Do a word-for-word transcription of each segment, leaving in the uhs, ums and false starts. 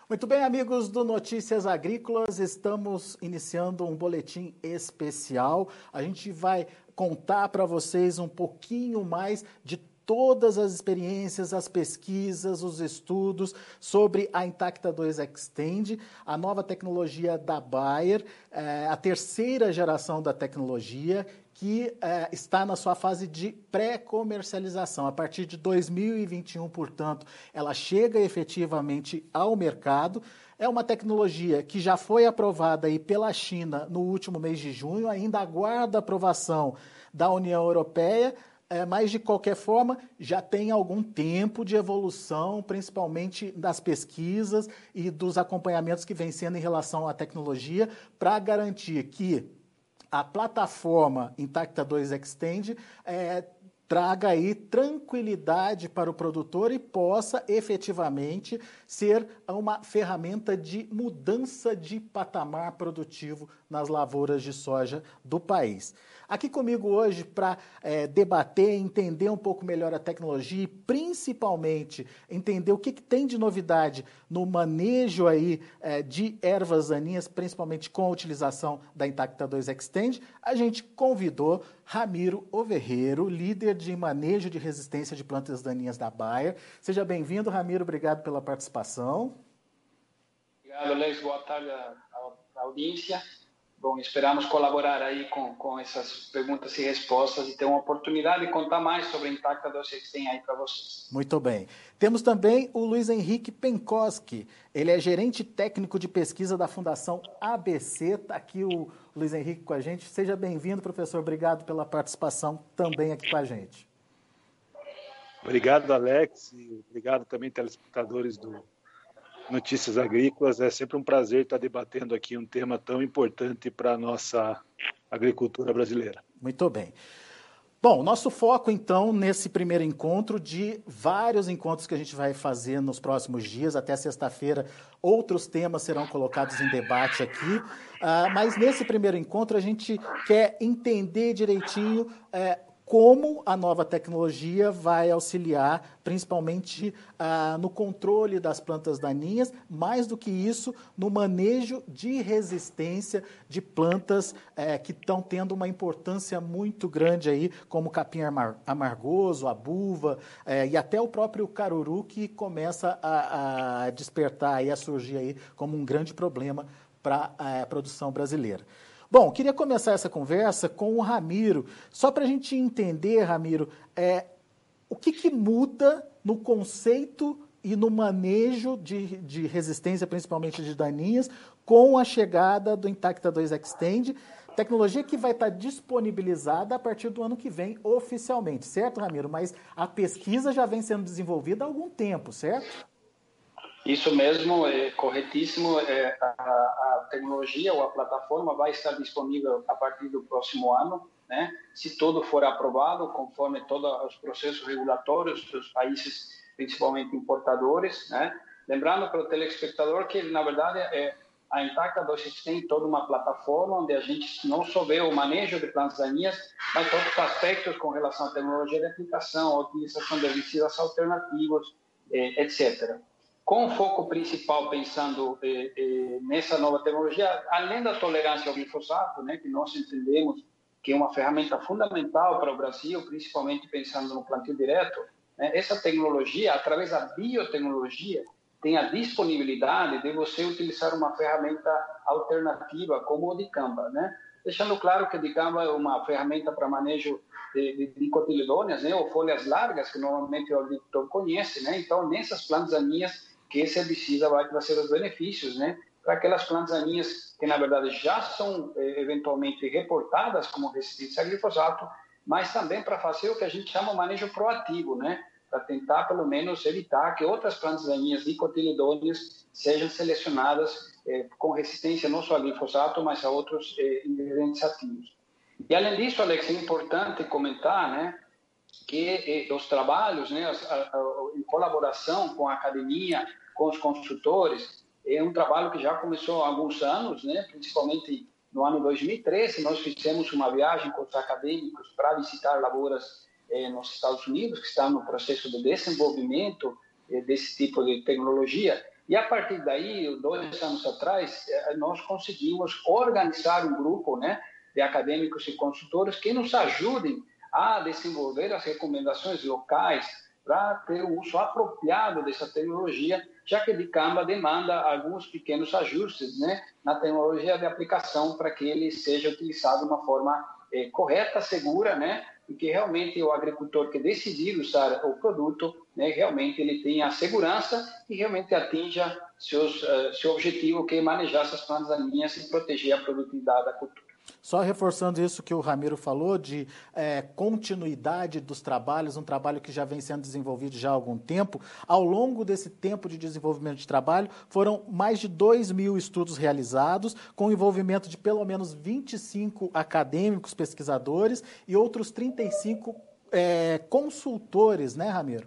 Muito bem, amigos do Notícias Agrícolas, estamos iniciando um boletim especial. A gente vai contar para vocês um pouquinho mais de todas as experiências, as pesquisas, os estudos sobre a Intacta dois Xtend, a nova tecnologia da Bayer, é, a terceira geração da tecnologia, que é, está na sua fase de pré-comercialização. A partir de dois mil e vinte e um, portanto, ela chega efetivamente ao mercado. É uma tecnologia que já foi aprovada aí pela China no último mês de junho, ainda aguarda aprovação da União Europeia, é, mas, de qualquer forma, já tem algum tempo de evolução, principalmente das pesquisas e dos acompanhamentos que vem sendo em relação à tecnologia, para garantir que a plataforma Intacta dois Xtend é, traga aí tranquilidade para o produtor e possa efetivamente ser uma ferramenta de mudança de patamar produtivo nas lavouras de soja do país. Aqui comigo hoje para é, debater, entender um pouco melhor a tecnologia e principalmente entender o que, que tem de novidade no manejo aí, é, de ervas daninhas, principalmente com a utilização da Intacta dois Xtend, a gente convidou Ramiro Overreiro, líder de manejo de resistência de plantas daninhas da Bayer. Seja bem-vindo, Ramiro, obrigado pela participação. Obrigado, Alex, boa tarde à audiência. Bom, esperamos colaborar aí com, com essas perguntas e respostas e ter uma oportunidade de contar mais sobre a Intacta dois Xtend aí para vocês. Muito bem. Temos também o Luiz Henrique Penkoski. Ele é gerente técnico de pesquisa da Fundação A B C. Está aqui o Luiz Henrique com a gente. Seja bem-vindo, professor. Obrigado pela participação também aqui com a gente. Obrigado, Alex. E obrigado também, telespectadores do Notícias Agrícolas. É sempre um prazer estar debatendo aqui um tema tão importante para a nossa agricultura brasileira. Muito bem. Bom, nosso foco, então, nesse primeiro encontro, de vários encontros que a gente vai fazer nos próximos dias, até sexta-feira, outros temas serão colocados em debate aqui, uh, mas nesse primeiro encontro a gente quer entender direitinho uh, como a nova tecnologia vai auxiliar, principalmente ah, no controle das plantas daninhas, mais do que isso, no manejo de resistência de plantas eh, que estão tendo uma importância muito grande aí, como o capim amargoso, a buva eh, e até o próprio caruru, que começa a, a despertar e a surgir aí como um grande problema para a produção brasileira. Bom, queria começar essa conversa com o Ramiro, só para a gente entender, Ramiro, é, o que, que muda no conceito e no manejo de, de resistência, principalmente de daninhas, com a chegada do Intacta dois Xtend, tecnologia que vai estar disponibilizada a partir do ano que vem oficialmente, certo, Ramiro? Mas a pesquisa já vem sendo desenvolvida há algum tempo, certo? Isso mesmo, é corretíssimo. É, a, a tecnologia ou a plataforma vai estar disponível a partir do próximo ano, né? Se tudo for aprovado, conforme todos os processos regulatórios dos países, principalmente importadores, né? Lembrando para o telespectador que, na verdade, é, a Intacta dois Xtend tem toda uma plataforma onde a gente não só vê o manejo de plantas daninhas, mas todos os aspectos com relação à tecnologia de aplicação, a utilização de herbicidas alternativos, eh, etcétera. Com o foco principal pensando eh, eh, nessa nova tecnologia, além da tolerância ao glifosato, né, que nós entendemos que é uma ferramenta fundamental para o Brasil, principalmente pensando no plantio direto, né, essa tecnologia, através da biotecnologia, tem a disponibilidade de você utilizar uma ferramenta alternativa como o dicamba, né? Deixando claro que o dicamba é uma ferramenta para manejo de, de dicotiledôneas, né, ou folhas largas, que normalmente o agricultor conhece, né? Então, nessas plantas daninhas, que esse herbicida vai trazer os benefícios, né, para aquelas plantas daninhas que, na verdade, já são eh, eventualmente reportadas como resistentes a glifosato, mas também para fazer o que a gente chama de manejo proativo, né, para tentar, pelo menos, evitar que outras plantas daninhas dicotiledôneas sejam selecionadas eh, com resistência não só a glifosato, mas a outros eh, ingredientes ativos. E, além disso, Alex, é importante comentar, né, que eh, os trabalhos, né, a, a, em colaboração com a academia, com os consultores, é um trabalho que já começou há alguns anos, né, principalmente no ano dois mil e treze, nós fizemos uma viagem com os acadêmicos para visitar lavouras eh, nos Estados Unidos, que estão no processo de desenvolvimento eh, desse tipo de tecnologia, E a partir daí, dois anos atrás, nós conseguimos organizar um grupo, né, de acadêmicos e consultores que nos ajudem a desenvolver as recomendações locais para ter o uso apropriado dessa tecnologia, já que o Dicamba demanda alguns pequenos ajustes, né, na tecnologia de aplicação para que ele seja utilizado de uma forma eh, correta, segura, né, e que realmente o agricultor que decidir usar o produto, né, realmente ele tenha a segurança e realmente atinja seus, uh, seu objetivo, que é manejar essas plantas daninhas e proteger a produtividade da cultura. Só reforçando isso que o Ramiro falou, de é, continuidade dos trabalhos, um trabalho que já vem sendo desenvolvido já há algum tempo. Ao longo desse tempo de desenvolvimento de trabalho, foram mais de dois mil estudos realizados, com o envolvimento de pelo menos vinte e cinco acadêmicos, pesquisadores e outros trinta e cinco é, consultores, né, Ramiro?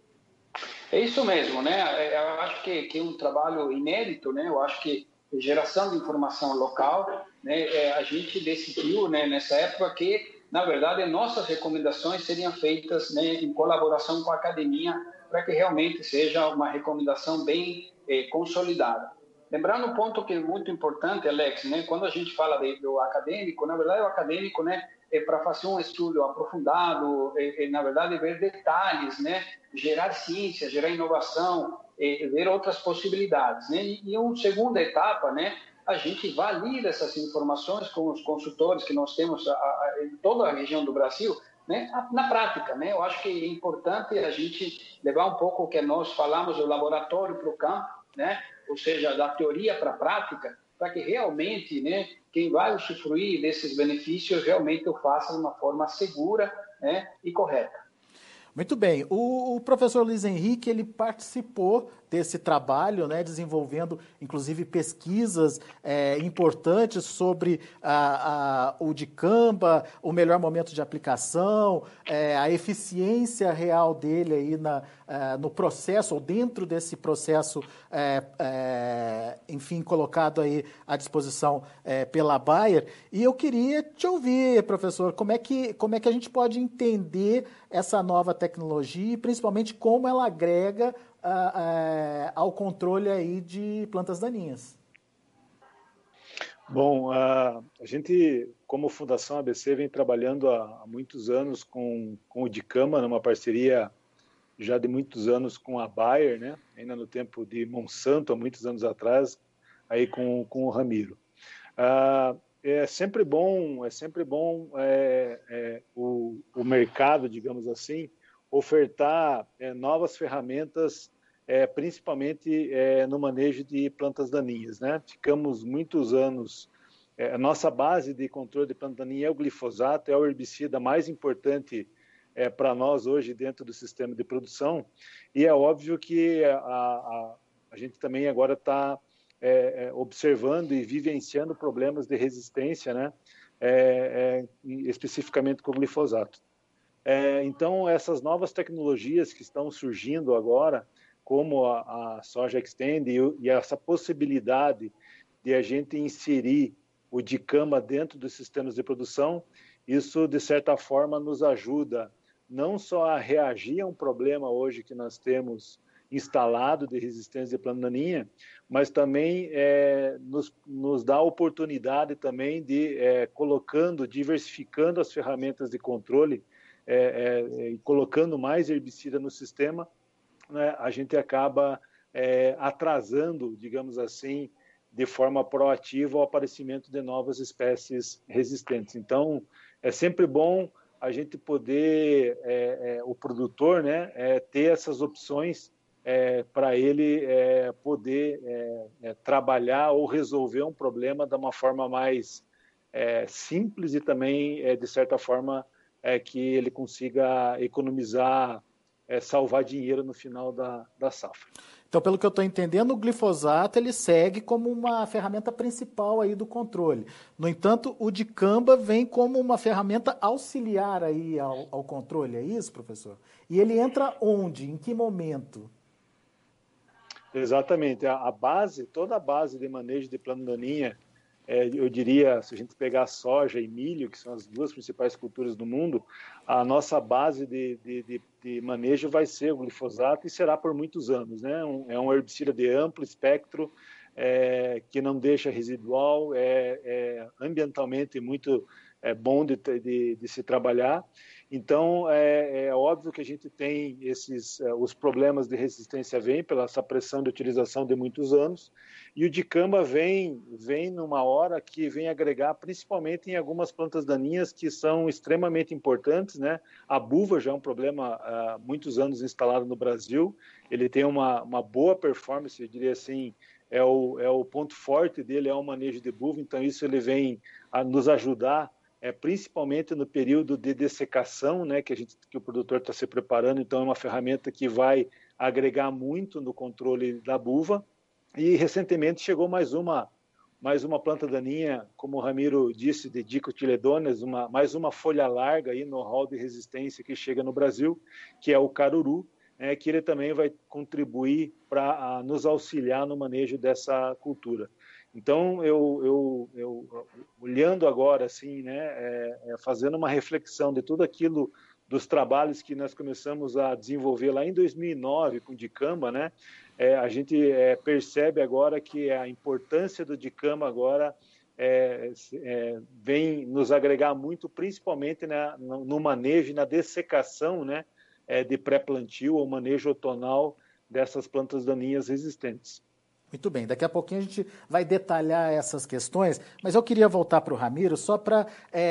É isso mesmo, né? Eu acho que, que é um trabalho inédito, né? Eu acho que geração de informação local, né? A gente decidiu, né, nessa época que, na verdade, nossas recomendações seriam feitas, né, em colaboração com a academia, para que realmente seja uma recomendação bem eh, consolidada. Lembrando um ponto que é muito importante, Alex, né? Quando a gente fala de, do acadêmico, na verdade, o acadêmico, né, é para fazer um estudo aprofundado, é, é, na verdade, ver detalhes, né? Gerar ciência, gerar inovação, é, ver outras possibilidades, né? E, e uma segunda etapa, né? A gente valida essas informações com os consultores que nós temos a, a, em toda a região do Brasil, né? Na prática, né? Eu acho que é importante a gente levar um pouco o que nós falamos do laboratório para o campo, né? Ou seja, da teoria para a prática, para que realmente, né, quem vai usufruir desses benefícios realmente o faça de uma forma segura, né, e correta. Muito bem. O, o professor Luiz Henrique, ele participou desse trabalho, né, desenvolvendo, inclusive, pesquisas é, importantes sobre a, a, o Dicamba, o melhor momento de aplicação, é, a eficiência real dele aí na, é, no processo, ou dentro desse processo, é, é, enfim, colocado aí à disposição é, pela Bayer. E eu queria te ouvir, professor, como é que, como é que a gente pode entender essa nova tecnologia e, principalmente, como ela agrega A, a, ao controle aí de plantas daninhas. Bom, a, a gente, como Fundação A B C, vem trabalhando há, há muitos anos com, com o Dicamba, numa parceria já de muitos anos com a Bayer, né? Ainda no tempo de Monsanto, há muitos anos atrás, aí com, com o Ramiro. Ah, é sempre bom, é sempre bom é, é, o, o mercado, digamos assim, ofertar é, novas ferramentas, é, principalmente é, no manejo de plantas daninhas, né? Ficamos muitos anos, é, a nossa base de controle de planta daninha é o glifosato, é o herbicida mais importante é, para nós hoje dentro do sistema de produção, e é óbvio que a, a, a gente também agora está é, é, observando e vivenciando problemas de resistência, né? É, é, especificamente com o glifosato. É, então, essas novas tecnologias que estão surgindo agora, como a, a Soja Extend e, e essa possibilidade de a gente inserir o Dicamba dentro dos sistemas de produção, isso, de certa forma, nos ajuda não só a reagir a um problema hoje que nós temos instalado de resistência de planta daninha, mas também é, nos, nos dá a oportunidade também de, é, colocando, diversificando as ferramentas de controle, É, é, colocando mais herbicida no sistema, né, a gente acaba é, atrasando, digamos assim, de forma proativa o aparecimento de novas espécies resistentes. Então, é sempre bom a gente poder, é, é, o produtor, né, é, ter essas opções é, para ele é, poder é, é, trabalhar ou resolver um problema de uma forma mais é, simples e também, é, de certa forma, é que ele consiga economizar, é, salvar dinheiro no final da, da safra. Então, pelo que eu estou entendendo, o glifosato ele segue como uma ferramenta principal aí do controle. No entanto, o Dicamba vem como uma ferramenta auxiliar aí ao, ao controle, é isso, professor? E ele entra onde? Em que momento? Exatamente. A, a base, toda a base de manejo de planta daninha é, eu diria, se a gente pegar soja e milho, que são as duas principais culturas do mundo, a nossa base de, de, de, de manejo vai ser o glifosato e será por muitos anos, né? Um, é um herbicida de amplo espectro, é, que não deixa residual, é, é ambientalmente muito é, bom de, de, de se trabalhar. Então, é, é óbvio que a gente tem esses, uh, os problemas de resistência vêm pela essa pressão de utilização de muitos anos, e o dicamba vem, vem numa hora que vem agregar, principalmente em algumas plantas daninhas que são extremamente importantes, né? A buva já é um problema há muitos anos instalado no Brasil, ele tem uma, uma boa performance, eu diria assim, é o, é o ponto forte dele, é o manejo de buva, então isso ele vem a nos ajudar, É, principalmente no período de dessecação, né, que, a gente, que o produtor está se preparando, então é uma ferramenta que vai agregar muito no controle da buva. E recentemente chegou mais uma, mais uma planta daninha, como o Ramiro disse, de dicotiledôneas, uma, mais uma folha larga aí no rol de resistência que chega no Brasil, que é o caruru, é, que ele também vai contribuir para nos auxiliar no manejo dessa cultura. Então, eu, eu, eu olhando agora, assim, né, é, é, fazendo uma reflexão de tudo aquilo, dos trabalhos que nós começamos a desenvolver lá em dois mil e nove com o dicamba, né, é, a gente é, percebe agora que a importância do dicamba agora é, é, vem nos agregar muito, principalmente, né, no, no manejo e na dessecação, né, é, de pré-plantio ou manejo outonal dessas plantas daninhas resistentes. Muito bem, daqui a pouquinho a gente vai detalhar essas questões, mas eu queria voltar para o Ramiro só para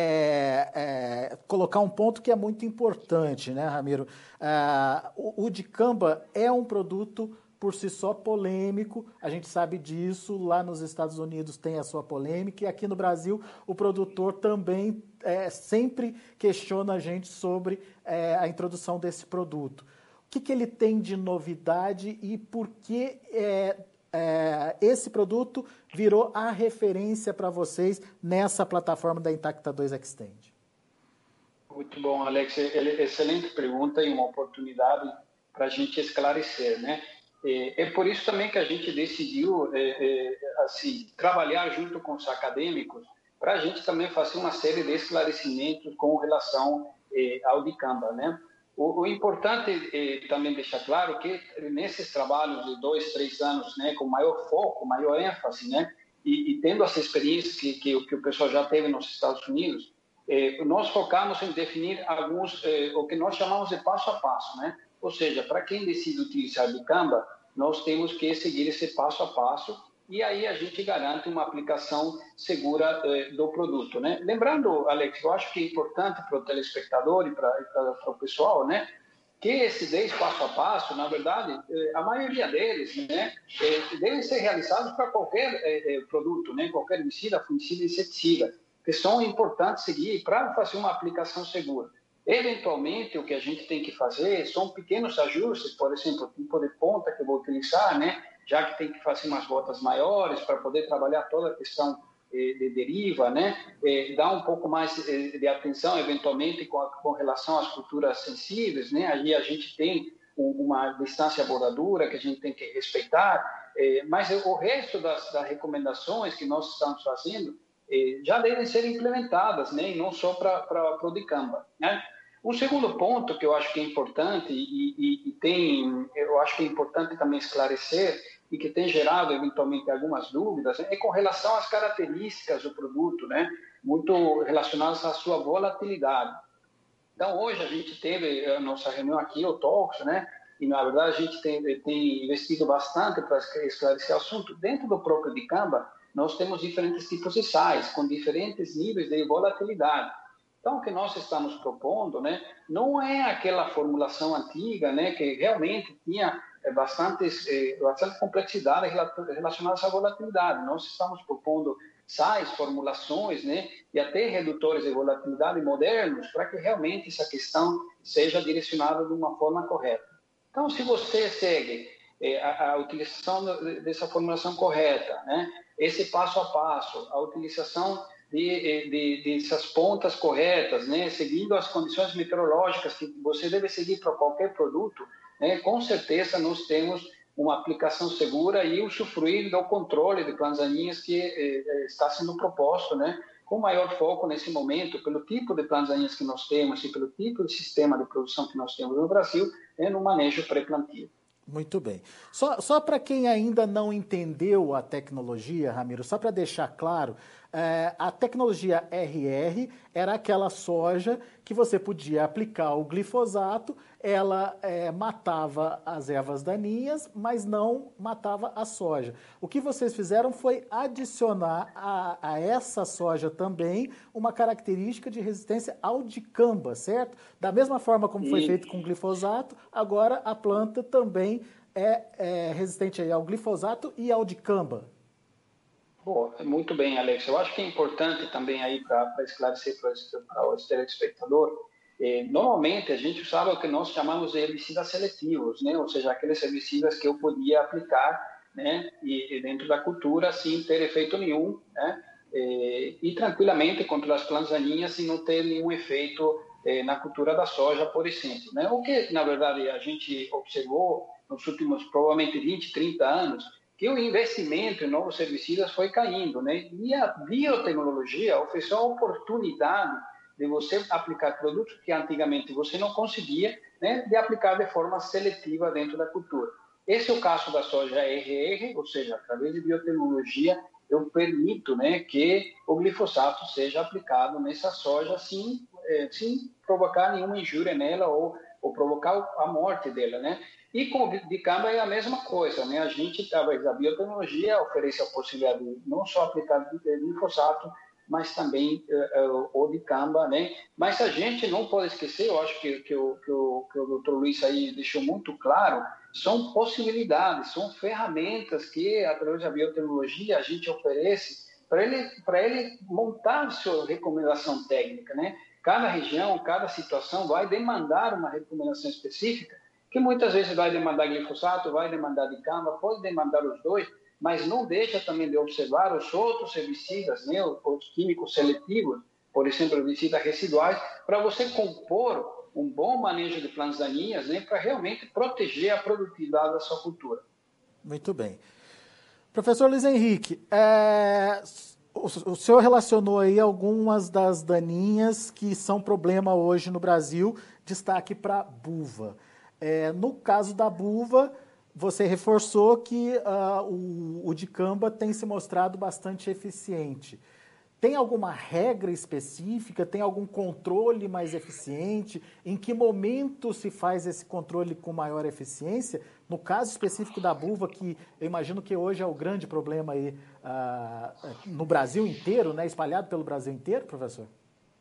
é, é, colocar um ponto que é muito importante, né, Ramiro? Ah, o, o dicamba é um produto por si só polêmico, a gente sabe disso, lá nos Estados Unidos tem a sua polêmica, e aqui no Brasil o produtor também é, sempre questiona a gente sobre é, a introdução desse produto. O que, que ele tem de novidade e por que é, é, esse produto virou a referência para vocês nessa plataforma da Intacta dois Xtend? Muito bom, Alex. Excelente pergunta e uma oportunidade para a gente esclarecer, né? É por isso também que a gente decidiu é, é, assim, trabalhar junto com os acadêmicos para a gente também fazer uma série de esclarecimentos com relação é, ao dicamba, né? O, o importante é também deixar claro que nesses trabalhos de dois, três anos, né, com maior foco, maior ênfase, né, e, e tendo essa experiência que, que, que o pessoal já teve nos Estados Unidos, é, nós focamos em definir alguns, é, o que nós chamamos de passo a passo, né? Ou seja, para quem decide utilizar dicamba, nós temos que seguir esse passo a passo e aí a gente garante uma aplicação segura eh, do produto, né? Lembrando, Alex, eu acho que é importante para o telespectador e para, para o pessoal, né, que esses dez passo a passo, na verdade, eh, a maioria deles, né, eh, devem ser realizados para qualquer eh, produto, né, qualquer herbicida, fungicida e inseticida, que são importantes seguir para fazer uma aplicação segura. Eventualmente, o que a gente tem que fazer são pequenos ajustes, por exemplo, o tipo de ponta que eu vou utilizar, né? Já que tem que fazer umas gotas maiores para poder trabalhar toda a questão eh, de deriva, né? Eh, dar um pouco mais eh, de atenção, eventualmente, com, a, com relação às culturas sensíveis, né? Aí a gente tem um, uma distância bordadura que a gente tem que respeitar, eh, mas o resto das, das recomendações que nós estamos fazendo eh, já devem ser implementadas, né? E não só para o dicamba, né? Um segundo ponto que eu acho que é importante e, e, e tem, eu acho que é importante também esclarecer e que tem gerado eventualmente algumas dúvidas é com relação às características do produto, né? Muito relacionadas à sua volatilidade. Então, hoje a gente teve a nossa reunião aqui, o Talks, né? E, na verdade, a gente tem, tem investido bastante para esclarecer o assunto. Dentro do próprio dicamba, nós temos diferentes tipos de sais, com diferentes níveis de volatilidade. Então, o que nós estamos propondo, né, não é aquela formulação antiga, né, que realmente tinha bastante, bastante complexidade relacionada à volatilidade. Nós estamos propondo sais, formulações, né, e até redutores de volatilidade modernos para que realmente essa questão seja direcionada de uma forma correta. Então, se você segue eh, a, a utilização dessa formulação correta, né, esse passo a passo, a utilização De, de, dessas pontas corretas, né, seguindo as condições meteorológicas que você deve seguir para qualquer produto, né, com certeza nós temos uma aplicação segura e usufruir do controle de plantas daninhas que eh, está sendo proposto, né, com maior foco nesse momento, pelo tipo de plantas daninhas que nós temos e pelo tipo de sistema de produção que nós temos no Brasil, é no manejo pré-plantio. Muito bem. Só, só para quem ainda não entendeu a tecnologia, Ramiro, só para deixar claro, é, a tecnologia R R era aquela soja que você podia aplicar o glifosato, ela é, matava as ervas daninhas, mas não matava a soja. O que vocês fizeram foi adicionar a, a essa soja também uma característica de resistência ao dicamba, certo? Da mesma forma como foi feito com o glifosato, agora a planta também é, é resistente aí ao glifosato e ao dicamba. Bom, muito bem, Alex. Eu acho que é importante também aí para esclarecer para o telespectador, eh, normalmente a gente usava o que nós chamamos de herbicidas seletivos, né? Ou seja, aqueles herbicidas que eu podia aplicar, né, e, e dentro da cultura sem ter efeito nenhum, né? Eh, e tranquilamente contra as plantas daninhas sem não ter nenhum efeito eh, na cultura da soja, por exemplo, né? O que, na verdade, a gente observou nos últimos, provavelmente, vinte, trinta anos, que o investimento em novos herbicidas foi caindo, né? E a biotecnologia ofereceu a oportunidade de você aplicar produtos que antigamente você não conseguia, né, de aplicar de forma seletiva dentro da cultura. Esse é o caso da soja R R, ou seja, através de biotecnologia, eu permito, né, que o glifosato seja aplicado nessa soja sem, eh, sem provocar nenhuma injúria nela ou, ou provocar a morte dela, né? E com o dicamba é a mesma coisa, né? A gente, através da biotecnologia, oferece a possibilidade de não só aplicar glifosato, mas também uh, uh, o dicamba, né? Mas a gente não pode esquecer, eu acho que, que, o, que, o, que o doutor Luiz aí deixou muito claro, são possibilidades, são ferramentas que, através da biotecnologia, a gente oferece para ele, para ele montar a sua recomendação técnica, né? Cada região, cada situação vai demandar uma recomendação específica, que muitas vezes vai demandar glifosato, vai demandar dicamba, pode demandar os dois, mas não deixa também de observar os outros herbicidas, né, os químicos seletivos, por exemplo, herbicidas residuais, para você compor um bom manejo de plantas daninhas, né, para realmente proteger a produtividade da sua cultura. Muito bem. Professor Luiz Henrique, é, o, o senhor relacionou aí algumas das daninhas que são problema hoje no Brasil, destaque para a buva. É, no caso da buva, você reforçou que uh, o, o dicamba tem se mostrado bastante eficiente. Tem alguma regra específica? Tem algum controle mais eficiente? Em que momento se faz esse controle com maior eficiência? No caso específico da buva, que eu imagino que hoje é o grande problema aí, uh, no Brasil inteiro, né? Espalhado pelo Brasil inteiro, professor?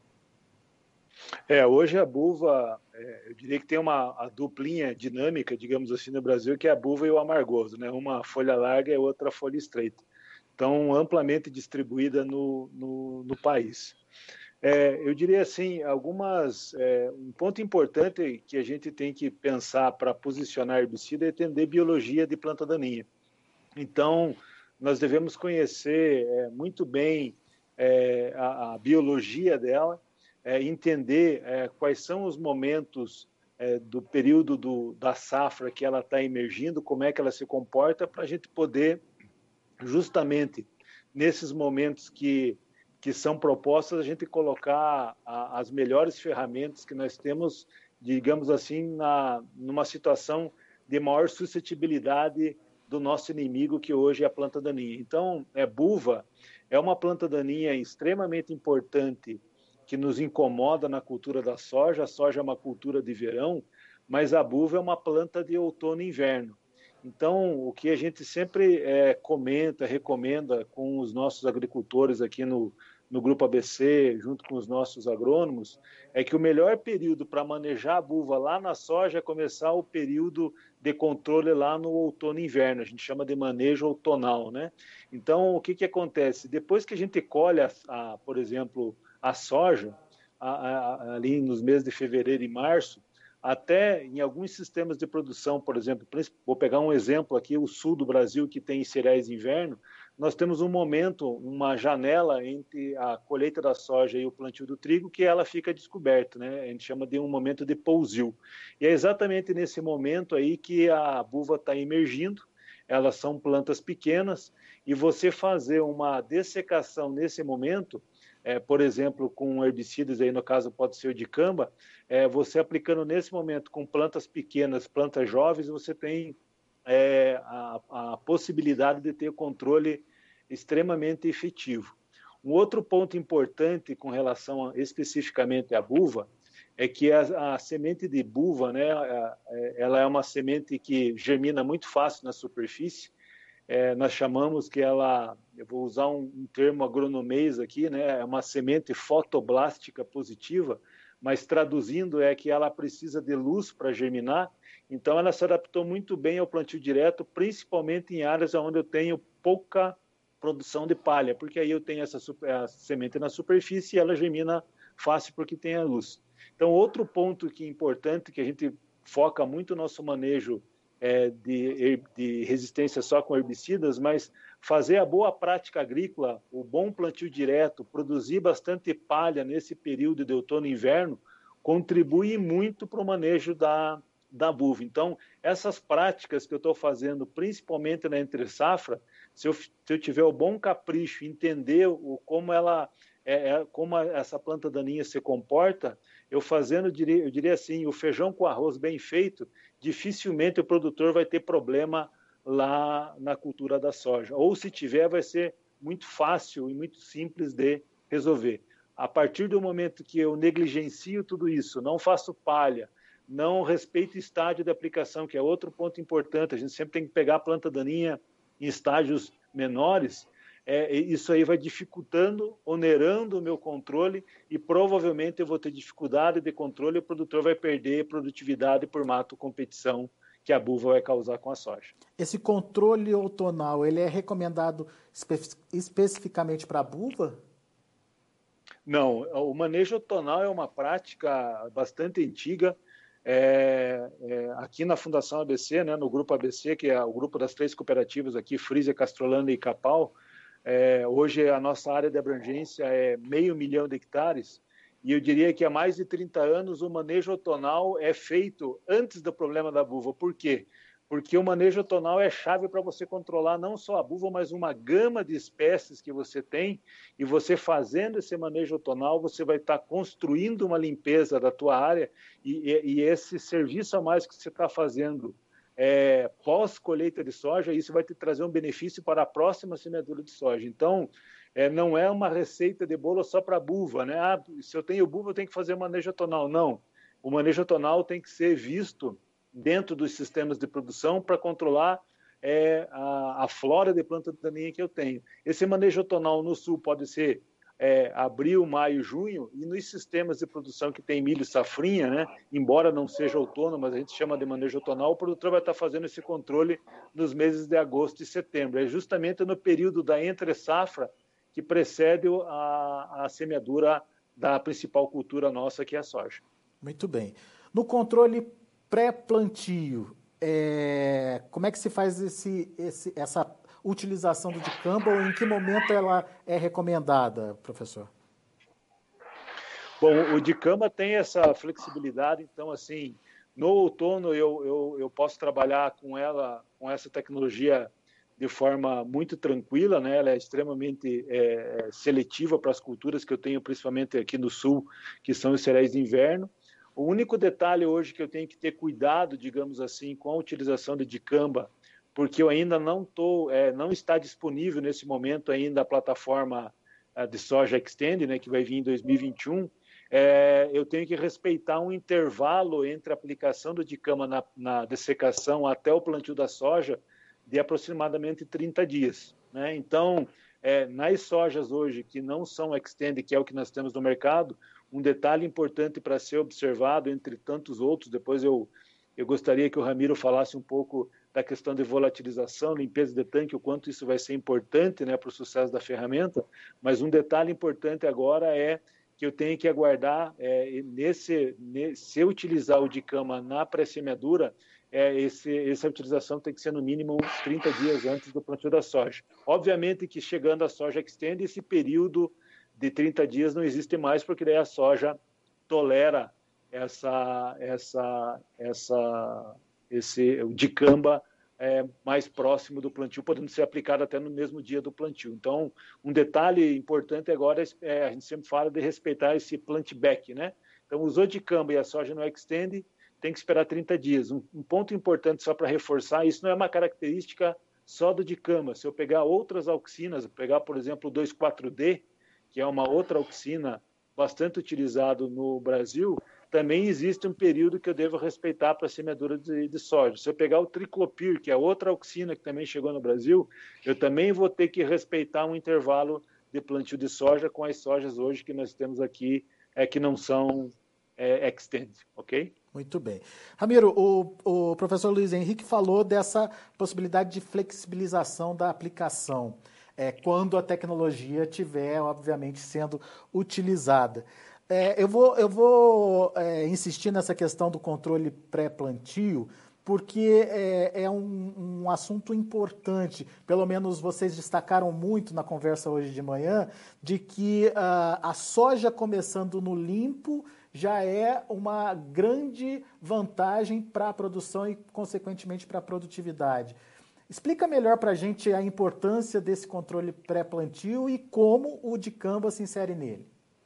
É, hoje a buva, é, eu diria que tem uma a duplinha dinâmica, digamos assim, no Brasil, que é a buva e o amargoso, né? Uma folha larga e outra folha estreita. Então, amplamente distribuída no, no, no país. É, eu diria assim, algumas, é, um ponto importante que a gente tem que pensar para posicionar herbicida é entender biologia de planta daninha. Então, nós devemos conhecer é, muito bem é, a, a biologia dela, É, entender é, quais são os momentos é, do período do, da safra que ela está emergindo, como é que ela se comporta, para a gente poder, justamente nesses momentos que, que são propostos, a gente colocar a, as melhores ferramentas que nós temos, digamos assim, na, numa situação de maior suscetibilidade do nosso inimigo, que hoje é a planta daninha. Então, é, buva é uma planta daninha extremamente importante, que nos incomoda na cultura da soja. A soja é uma cultura de verão, mas a buva é uma planta de outono e inverno. Então, o que a gente sempre é, comenta, recomenda com os nossos agricultores aqui no, no Grupo A B C, junto com os nossos agrônomos, é que o melhor período para manejar a buva lá na soja é começar o período de controle lá no outono e inverno. A gente chama de manejo outonal, né? Então, o que, que acontece? Depois que a gente colhe, a, a, por exemplo, a soja, a, a, ali nos meses de fevereiro e março, até em alguns sistemas de produção, por exemplo, vou pegar um exemplo aqui, o sul do Brasil, que tem cereais de inverno, nós temos um momento, uma janela entre a colheita da soja e o plantio do trigo, que ela fica descoberta, né? A gente chama de um momento de pousio. E é exatamente nesse momento aí que a buva está emergindo. Elas são plantas pequenas, e você fazer uma dessecação nesse momento, é, por exemplo, com herbicidas, aí no caso pode ser o dicamba, é, você aplicando nesse momento com plantas pequenas, plantas jovens, você tem é, a, a possibilidade de ter controle extremamente efetivo. Um outro ponto importante com relação a, especificamente à buva é que a, a semente de buva, né, ela é uma semente que germina muito fácil na superfície. É, nós chamamos que ela, eu vou usar um, um termo agronomês aqui, né, é uma semente fotoblástica positiva, mas traduzindo é que ela precisa de luz para germinar. Então ela se adaptou muito bem ao plantio direto, principalmente em áreas onde eu tenho pouca produção de palha, porque aí eu tenho essa super, a semente na superfície e ela germina fácil porque tem a luz. Então, outro ponto que é importante, que a gente foca muito no nosso manejo é, de, de resistência só com herbicidas, mas fazer a boa prática agrícola, o bom plantio direto, produzir bastante palha nesse período de outono e inverno, contribui muito para o manejo da, da buva. Então, essas práticas que eu estou fazendo, principalmente na entre-safra, se eu, se eu tiver o bom capricho, entender o, como, ela, é, é, como essa planta daninha se comporta, eu fazendo, eu diria, eu diria assim, o feijão com arroz bem feito, dificilmente o produtor vai ter problema lá na cultura da soja. Ou se tiver, vai ser muito fácil e muito simples de resolver. A partir do momento que eu negligencio tudo isso, não faço palha, não respeito o estágio de aplicação, que é outro ponto importante, a gente sempre tem que pegar a planta daninha em estágios menores, é, isso aí vai dificultando, onerando o meu controle e provavelmente eu vou ter dificuldade de controle e o produtor vai perder produtividade por mato competição que a buva vai causar com a soja. Esse controle outonal, ele é recomendado espe especificamente para a buva? Não, o manejo outonal é uma prática bastante antiga. É, é, aqui na Fundação A B C, né, no Grupo A B C, que é o grupo das três cooperativas aqui, Frisia, Castrolanda e Capal, é, hoje a nossa área de abrangência é meio milhão de hectares, e eu diria que há mais de trinta anos o manejo outonal é feito antes do problema da buva. Por quê? Porque o manejo outonal é chave para você controlar não só a buva, mas uma gama de espécies que você tem, e você fazendo esse manejo outonal, você vai estar construindo uma limpeza da tua área, e, e, e esse serviço a mais que você está fazendo é, pós-colheita de soja, isso vai te trazer um benefício para a próxima semeadura de soja. Então, é, não é uma receita de bolo só para buva, né? Ah, se eu tenho buva, eu tenho que fazer manejo outonal. Não, o manejo outonal tem que ser visto dentro dos sistemas de produção para controlar é, a, a flora de planta daninha que eu tenho. Esse manejo outonal no sul pode ser é, abril, maio, junho, e nos sistemas de produção que tem milho safrinha, né, embora não seja outono, mas a gente chama de manejo outonal, o produtor vai estar fazendo esse controle nos meses de agosto e setembro. É justamente no período da entre-safra que precede a, a semeadura da principal cultura nossa, que é a soja. Muito bem. No controle pré-plantio, é, como é que se faz esse, esse, essa utilização do dicamba, ou em que momento ela é recomendada, professor? Bom, o dicamba tem essa flexibilidade, então, assim, no outono eu, eu, eu posso trabalhar com ela, com essa tecnologia de forma muito tranquila, né? Ela é extremamente é, seletiva para as culturas que eu tenho, principalmente aqui no sul, que são os cereais de inverno. O único detalhe hoje que eu tenho que ter cuidado, digamos assim, com a utilização de dicamba, porque eu ainda não tô, é, não está disponível nesse momento ainda a plataforma de soja Extend, né, que vai vir em dois mil e vinte e um, é, eu tenho que respeitar um intervalo entre a aplicação do dicamba na, na dessecação até o plantio da soja de aproximadamente trinta dias, né? Então, é, nas sojas hoje que não são Extend, que é o que nós temos no mercado, um detalhe importante para ser observado, entre tantos outros, depois eu, eu gostaria que o Ramiro falasse um pouco da questão de volatilização, limpeza de tanque, o quanto isso vai ser importante, né, para o sucesso da ferramenta, mas um detalhe importante agora é que eu tenho que aguardar, é, nesse, nesse, se eu utilizar o dicamba na pré-semeadura, é, esse, essa utilização tem que ser no mínimo trinta dias antes do plantio da soja. Obviamente que chegando a soja extend, esse período de trinta dias não existe mais, porque daí a soja tolera essa, essa, essa, esse o dicamba é, mais próximo do plantio, podendo ser aplicado até no mesmo dia do plantio. Então, um detalhe importante agora é, a gente sempre fala de respeitar esse plant back, né? Então, usou dicamba e a soja não extend, tem que esperar trinta dias. Um, um ponto importante só para reforçar, isso não é uma característica só do dicamba. Se eu pegar outras auxinas, pegar, por exemplo, o dois quatro D, que é uma outra auxina bastante utilizado no Brasil, também existe um período que eu devo respeitar para a semeadura de, de soja. Se eu pegar o triclopir, que é outra auxina que também chegou no Brasil, eu também vou ter que respeitar um intervalo de plantio de soja com as sojas hoje que nós temos aqui, é, que não são é, extend, ok? Muito bem. Ramiro, o, o professor Luiz Henrique falou dessa possibilidade de flexibilização da aplicação, é, quando a tecnologia estiver, obviamente, sendo utilizada. É, eu vou, eu vou é, insistir nessa questão do controle pré-plantio, porque é, é um, um assunto importante. Pelo menos vocês destacaram muito na conversa hoje de manhã, de que uh, a soja começando no limpo já é uma grande vantagem para a produção e, consequentemente, para a produtividade. Explica melhor para a gente a importância desse controle pré-plantio e como o dicamba se insere nele.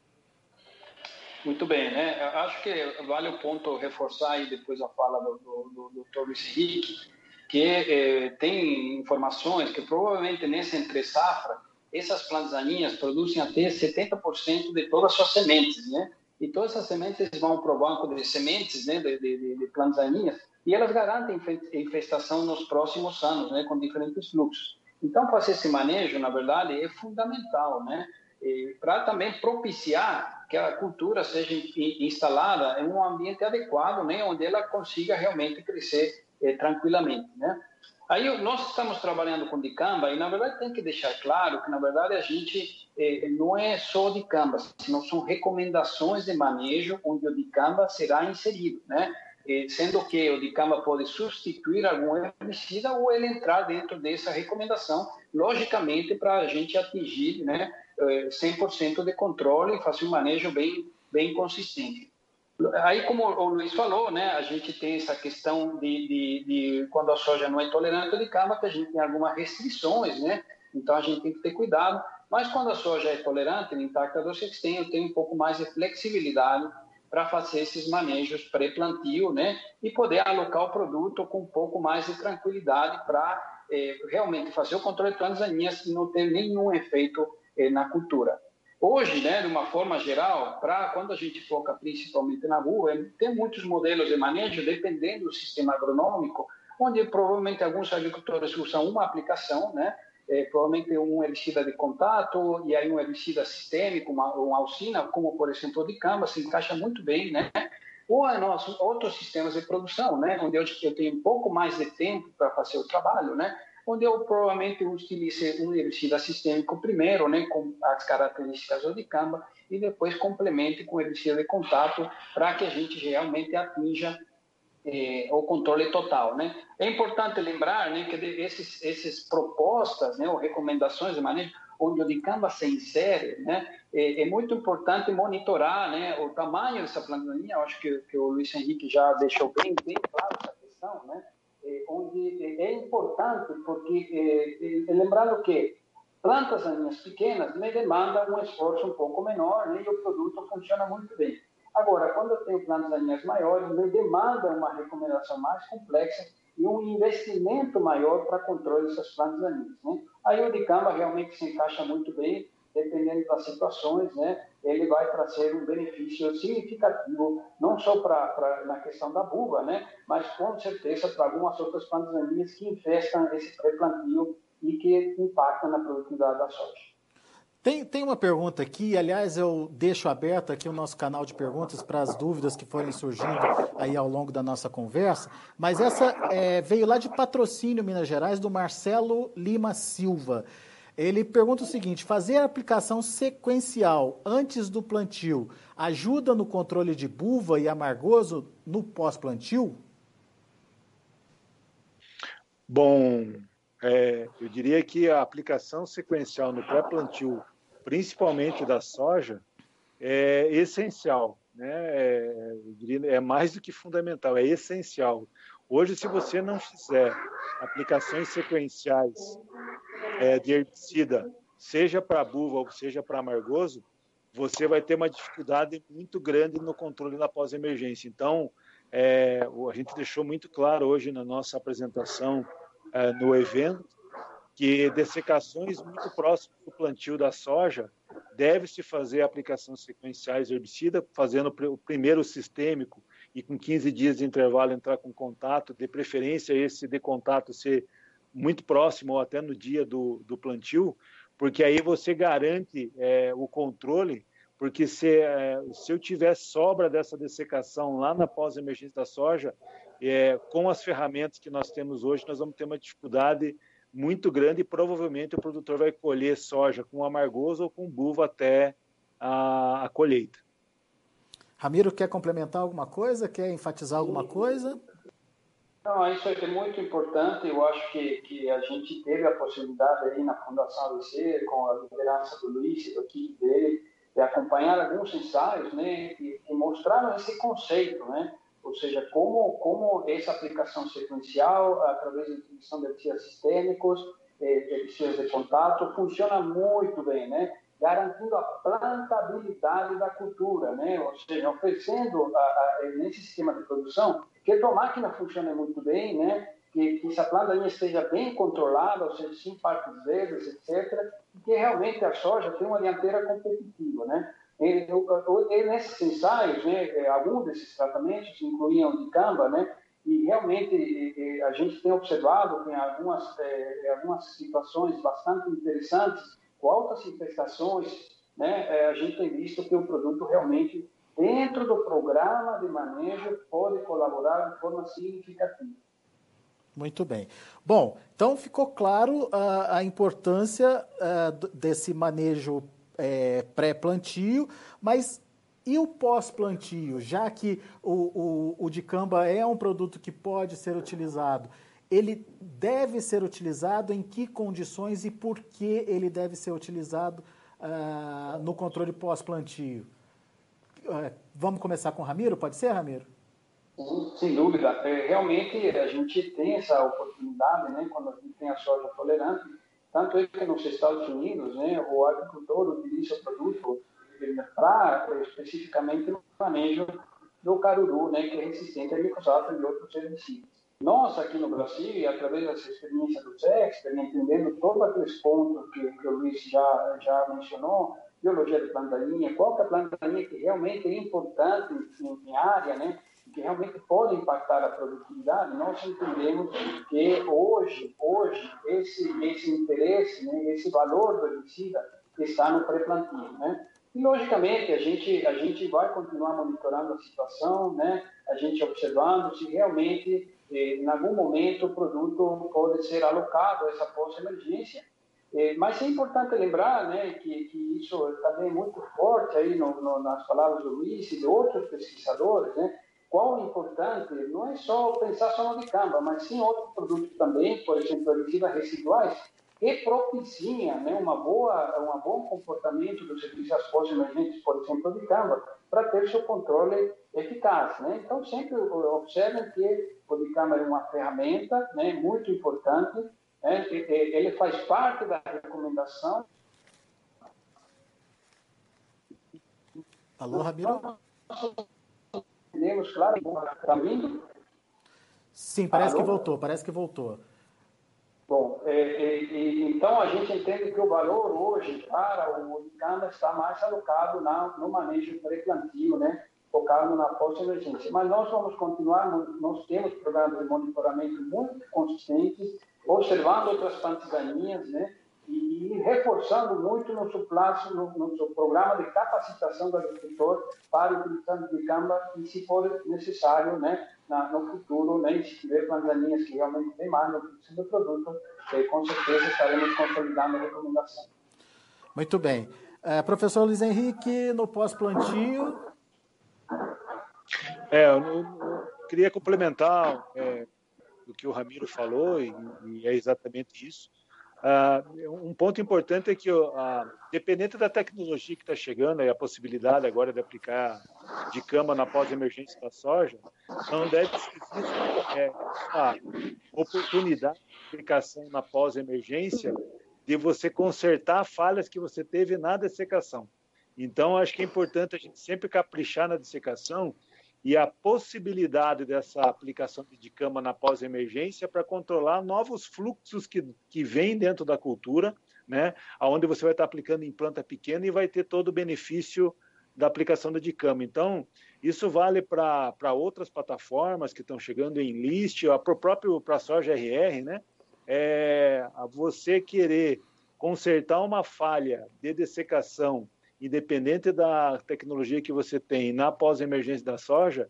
Muito bem, né? Eu acho que vale o ponto reforçar aí depois a fala do, do, do doutor Luiz Henrique, que eh, tem informações que provavelmente nessa entre-safra, essas plantas daninhas produzem até setenta por cento de todas as suas sementes, né? E todas essas sementes vão para o banco de sementes, né, de, de, de plantas daninhas, e elas garantem infestação nos próximos anos, né, com diferentes fluxos. Então, fazer esse manejo, na verdade, é fundamental, né? Para também propiciar que a cultura seja instalada em um ambiente adequado, né, onde ela consiga realmente crescer eh, tranquilamente, né? Aí nós estamos trabalhando com dicamba e, na verdade, tem que deixar claro que, na verdade, a gente eh, não é só dicamba, senão são recomendações de manejo onde o dicamba será inserido, né? Eh, sendo que o dicamba pode substituir algum herbicida ou ele entrar dentro dessa recomendação, logicamente, para a gente atingir, né, cem por cento de controle e fazer um manejo bem, bem consistente. Aí, como o Luiz falou, né, a gente tem essa questão de, de, de quando a soja não é tolerante ao dicamba, que a gente tem algumas restrições, né? Então a gente tem que ter cuidado. Mas quando a soja é tolerante, no Intacta dois sextem, eu tenho um pouco mais de flexibilidade para fazer esses manejos pré-plantio, né? E poder alocar o produto com um pouco mais de tranquilidade para eh, realmente fazer o controle de plantas daninhas e não ter nenhum efeito eh, na cultura. Hoje, né, de uma forma geral, para quando a gente foca principalmente na rua, tem muitos modelos de manejo, dependendo do sistema agronômico, onde provavelmente alguns agricultores usam uma aplicação, né, é, provavelmente um herbicida de contato, e aí um herbicida sistêmico, uma, uma auxina, como por exemplo o dicamba, se encaixa muito bem, né? Ou a nossos outros sistemas de produção, né, onde eu, eu tenho um pouco mais de tempo para fazer o trabalho, né? Onde eu provavelmente utilize um herbicida sistêmico primeiro, né, com as características do dicamba, e depois complemente com herbicida de contato para que a gente realmente atinja eh, o controle total, né? É importante lembrar, né, que esses, esses propostas, né, ou recomendações de manejo, onde o dicamba se insere, né, é, é muito importante monitorar, né, o tamanho dessa planta daninha. Eu acho que, que o Luiz Henrique já deixou bem, bem claro essa questão, né? Onde é importante, porque é, é, lembrando que plantas daninhas pequenas me demandam um esforço um pouco menor, né, e o produto funciona muito bem. Agora, quando eu tenho plantas daninhas maiores, me demanda uma recomendação mais complexa e um investimento maior para controle dessas plantas daninhas, né? Aí o dicamba realmente se encaixa muito bem, dependendo das situações, né, ele vai trazer um benefício significativo, não só pra, pra, na questão da buva, né, mas com certeza para algumas outras plantas daninhas que infestam esse pré-plantio e que impactam na produtividade da soja. Tem, tem uma pergunta aqui, aliás, eu deixo aberto aqui o nosso canal de perguntas para as dúvidas que forem surgindo aí ao longo da nossa conversa, mas essa é, veio lá de Patrocínio, Minas Gerais, do Marcelo Lima Silva. Ele pergunta o seguinte: fazer a aplicação sequencial antes do plantio ajuda no controle de buva e amargoso no pós-plantio? Bom, é, eu diria que a aplicação sequencial no pré-plantio, principalmente da soja, é essencial, né? É, eu diria, é mais do que fundamental, é essencial. Hoje, se você não fizer aplicações sequenciais é, de herbicida, seja para buva ou seja para amargoso, você vai ter uma dificuldade muito grande no controle da pós-emergência. Então, é, a gente deixou muito claro hoje na nossa apresentação é, no evento que dessecações muito próximas do plantio da soja deve-se fazer aplicações sequenciais de herbicida, fazendo o primeiro sistêmico e com quinze dias de intervalo entrar com contato, de preferência esse de contato ser muito próximo ou até no dia do, do plantio, porque aí você garante é, o controle, porque se, é, se eu tiver sobra dessa dessecação lá na pós-emergência da soja, é, com as ferramentas que nós temos hoje, nós vamos ter uma dificuldade muito grande e provavelmente o produtor vai colher soja com amargoso ou com buva até a, a colheita. Ramiro, quer complementar alguma coisa? Quer enfatizar alguma coisa? Não, isso é muito importante. Eu acho que, que a gente teve a possibilidade aí na Fundação A B C, com a liderança do Luiz e do equipe dele, de acompanhar alguns ensaios, né, que, que mostraram esse conceito, né? Ou seja, como, como essa aplicação sequencial, através da utilização de herbicidas sistêmicos, herbicidas de contato, funciona muito bem, né? Garantindo a plantabilidade da cultura, né? Ou seja, oferecendo a, a, nesse sistema de produção que a tua máquina funcione muito bem, né? Que, que essa planta esteja bem controlada, ou seja, sem partes verdes, etcétera, e que realmente a soja tenha uma dianteira competitiva, né? E, e nesses ensaios, né, alguns desses tratamentos incluíam dicamba, né, e realmente a gente tem observado que em algumas, eh, algumas situações bastante interessantes, com altas infestações, né, a gente tem visto que o produto realmente, dentro do programa de manejo, pode colaborar de forma significativa. Muito bem. Bom, então ficou claro a, a importância uh, desse manejo É, pré-plantio, mas e o pós-plantio? Já que o, o, o dicamba é um produto que pode ser utilizado, ele deve ser utilizado em que condições e por que ele deve ser utilizado uh, no controle pós-plantio? Uh, vamos começar com o Ramiro? Pode ser, Ramiro? Sim, sem dúvida. É, realmente, a gente tem essa oportunidade, né, quando a gente tem a soja tolerante. Tanto é que nos Estados Unidos, né, o agricultor utiliza o produto para, especificamente, no manejo do caruru, né, que é resistente a glifosato e outros herbicidas. Nós, aqui no Brasil, através dessa experiência do Sexter, entendendo todos aqueles pontos que, que o Luiz já, já mencionou, biologia de planta daninha, qual que é a planta daninha que realmente é importante em, em área, né, que realmente pode impactar a produtividade, nós entendemos que hoje, hoje esse, esse interesse, né, esse valor do herbicida está no pré-plantio, né? E, logicamente, a gente, a gente vai continuar monitorando a situação, né? A gente observando se realmente, eh, em algum momento, o produto pode ser alocado a essa pós-emergência. Eh, mas é importante lembrar, né, que, que isso também é muito forte aí no, no, nas palavras do Luiz e de outros pesquisadores, né? Qual é importante não é só pensar só no dicamba, mas sim outros produtos também, por exemplo, herbicidas residuais, que propiciam, né, uma boa, um bom comportamento dos herbicidas pós-emergentes, por exemplo, de dicamba, para ter seu controle eficaz, né? Então, sempre observem que o dicamba é uma ferramenta, né, muito importante, né? Ele faz parte da recomendação. Alô, Ramiro? Entendemos, claro, está vindo? Sim, parece Alô? que voltou, parece que voltou. Bom, é, é, então a gente entende que o valor hoje para o dicamba está mais alocado na, no manejo pré-plantio, né, focado na pós-emergência. Mas nós vamos continuar, nós temos programas de monitoramento muito consistentes, observando outras plantas daninhas, né, e, e reforçando muito nosso plano, no, nosso programa de capacitação do agricultor para utilizar o dicamba e, se for necessário, né, na, no futuro, né, e se tiver plantas daninhas que realmente demandam a utilização do produto, eh, com certeza estaremos consolidando a recomendação. Muito bem. Uh, professor Luiz Henrique, no pós-plantio... É, eu, eu queria complementar é, do que o Ramiro falou, e, e é exatamente isso. Uh, um ponto importante é que, uh, dependente da tecnologia que está chegando, e a possibilidade agora de aplicar dicamba na pós-emergência da soja, não deve existir é, a oportunidade de aplicação na pós-emergência de você consertar falhas que você teve na dessecação. Então, acho que é importante a gente sempre caprichar na dessecação e a possibilidade dessa aplicação de dicamba na pós-emergência para controlar novos fluxos que, que vêm dentro da cultura, né, onde você vai estar aplicando em planta pequena e vai ter todo o benefício da aplicação da dicamba. Então, isso vale para outras plataformas que estão chegando em list, para o próprio para a soja R R, né? É, você querer consertar uma falha de dessecação, independente da tecnologia que você tem na pós-emergência da soja,